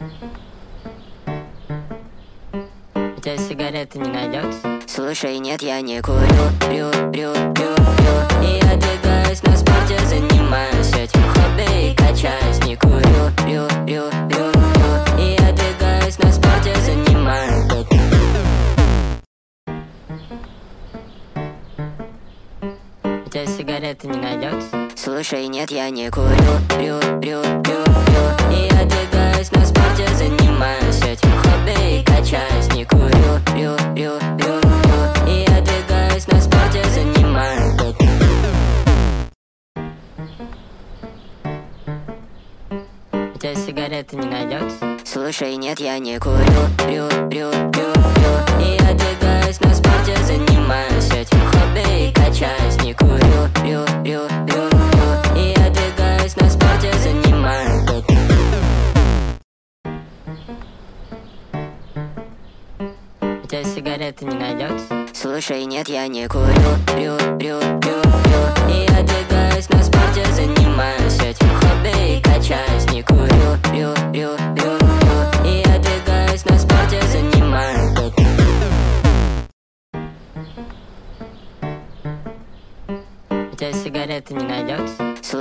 У тебя сигареты не найдется? Слушай, нет, я не курю, и я двигаюсь на спорте, занимаюсь этим хобби и качаюсь. Не курю, и я двигаюсь на спорте, занимаюсь. У тебя сигареты не найдется? Слушай, нет, я не курю, и я двигаюсь на спорте, занимаюсь этим хобби и качаюсь. Не курю, и я двигаюсь на спорте, занимаюсь. У тебя сигареты не найдется? Слушай, нет, я не курю, и я двигаюсь на спорте, занимаюсь этим хобби и качаюсь. Не курю, и я двигаюсь на спорте, занимаюсь. У тебя сигареты не найдется? Слушай, нет, я не курю, и я двигаюсь на спорте, занимаюсь этим хобби и качаюсь. Не курю, и я двигаюсь на спорте, занимаюсь. У тебя сигареты не найдется?